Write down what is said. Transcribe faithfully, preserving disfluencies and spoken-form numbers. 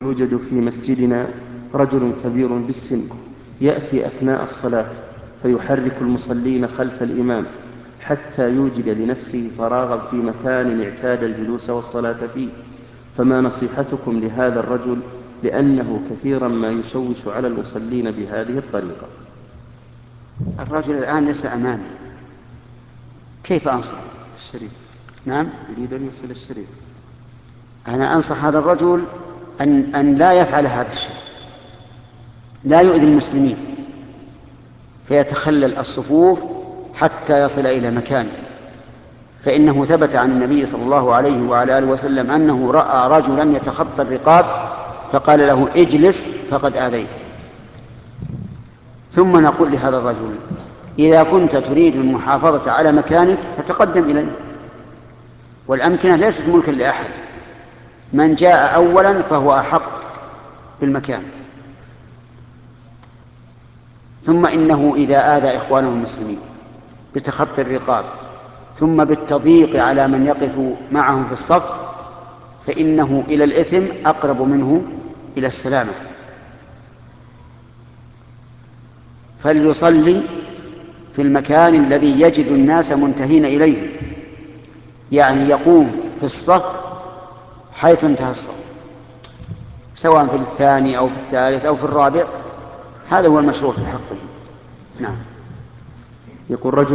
يوجد في مسجدنا رجل كبير بالسن يأتي أثناء الصلاة فيحرك المصلين خلف الإمام حتى يوجد لنفسه فراغا في مكان اعتاد الجلوس والصلاة فيه، فما نصيحتكم لهذا الرجل لأنه كثيرا ما يشوش على المصلين بهذه الطريقة؟ الرجل الآن ليس أمامي، كيف أنصح؟ الشريط. نعم، يريد أن يرسل الشريط. أنا أنصح هذا الرجل أن, أن لا يفعل هذا الشيء، لا يؤذي المسلمين فيتخلل الصفوف حتى يصل إلى مكانه، فإنه ثبت عن النبي صلى الله عليه وعلى آله وسلم أنه رأى رجلا يتخطى الرقاب فقال له اجلس فقد آذيت. ثم نقول لهذا الرجل إذا كنت تريد المحافظة على مكانك فتقدم إليه، والأمكنة ليست ملكا لأحد، من جاء أولا فهو أحق بالمكان. ثم إنه إذا آذى إخوانه المسلمين بتخطي الرقاب ثم بالتضييق على من يقف معهم في الصف فإنه إلى الإثم أقرب منه إلى السلامة. فليصلي في المكان الذي يجد الناس منتهين إليه، يعني يقوم في الصف حيث انتهى الصف، سواء في الثاني أو في الثالث أو في الرابع، هذا هو المشروع في حقه. نعم. يقول رجل